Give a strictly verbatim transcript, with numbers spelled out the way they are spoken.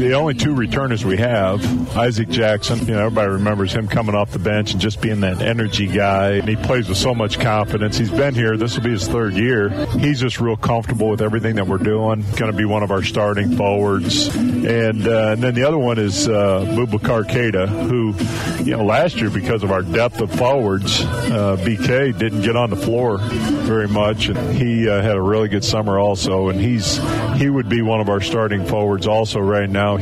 the only two returners we have, Isaac Jackson, you know, everybody remembers him coming off the bench and just being that energy guy, and he plays with so much confidence. He's been here. This will be his third year. He's just real comfortable with everything that we're doing. Going to be one of our starting forwards. And, uh, and then the other one is uh, Boubacar Keita, who, you know, last year because of our depth of forwards, uh, B K didn't get on the floor very much, and he uh, had a really good summer also. And he's he would be one of our starting forwards also right now.